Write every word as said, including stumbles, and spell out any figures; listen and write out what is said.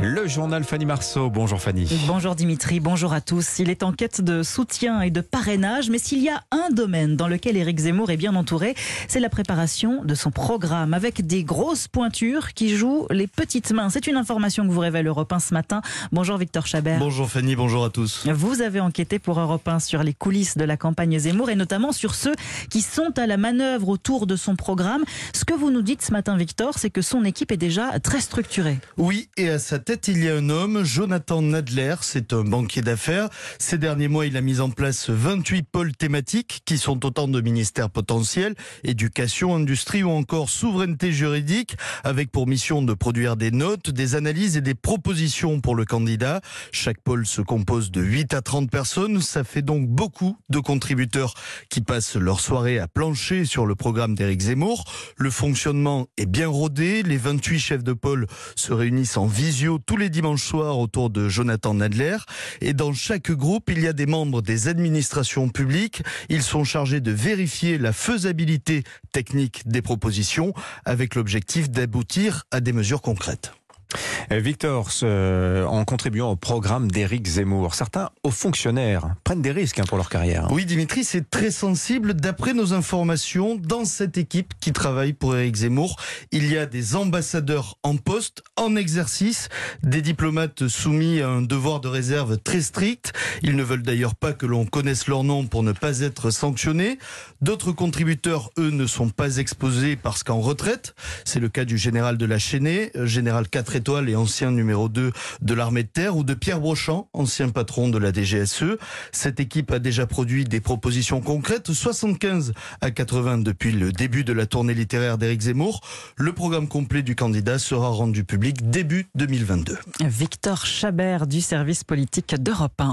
Le journal Fanny Marceau. Bonjour Fanny. Bonjour Dimitri, bonjour à tous. Il est en quête de soutien et de parrainage, mais s'il y a un domaine dans lequel Éric Zemmour est bien entouré, c'est la préparation de son programme, avec des grosses pointures qui jouent les petites mains. C'est une information que vous révèle Europe un ce matin. Bonjour Victor Chabert. Bonjour Fanny, bonjour à tous. Vous avez enquêté pour Europe un sur les coulisses de la campagne Zemmour et notamment sur ceux qui sont à la manœuvre autour de son programme. Ce que vous nous dites ce matin Victor, c'est que son équipe est déjà très structurée. Oui, et à sa tête, il y a un homme, Jonathan Nadler, c'est un banquier d'affaires. Ces derniers mois, il a mis en place vingt-huit pôles thématiques qui sont autant de ministères potentiels, éducation, industrie ou encore souveraineté juridique, avec pour mission de produire des notes, des analyses et des propositions pour le candidat. Chaque pôle se compose de huit à trente personnes, ça fait donc beaucoup de contributeurs qui passent leur soirée à plancher sur le programme d'Éric Zemmour. Le fonctionnement est bien rodé, les vingt-huit chefs de pôle se réunissent en visio tous les dimanches soirs autour de Jonathan Nadler. Et dans chaque groupe, il y a des membres des administrations publiques. Ils sont chargés de vérifier la faisabilité technique des propositions avec l'objectif d'aboutir à des mesures concrètes. Victor, euh, en contribuant au programme d'Éric Zemmour, certains hauts fonctionnaires prennent des risques hein, pour leur carrière. Oui Dimitri, c'est très sensible. D'après nos informations, dans cette équipe qui travaille pour Éric Zemmour, il y a des ambassadeurs en poste, en exercice, des diplomates soumis à un devoir de réserve très strict. Ils ne veulent d'ailleurs pas que l'on connaisse leur nom pour ne pas être sanctionnés. D'autres contributeurs, eux, ne sont pas exposés parce qu'en retraite. C'est le cas du général de la Chênaie, général quatre étoiles et ancien numéro deux de l'armée de terre, ou de Pierre Brochant, ancien patron de la D G S E. Cette équipe a déjà produit des propositions concrètes, soixante-quinze à quatre-vingts depuis le début de la tournée littéraire d'Éric Zemmour. Le programme complet du candidat sera rendu public début deux mille vingt-deux. Victor Chabert du service politique d'Europe un.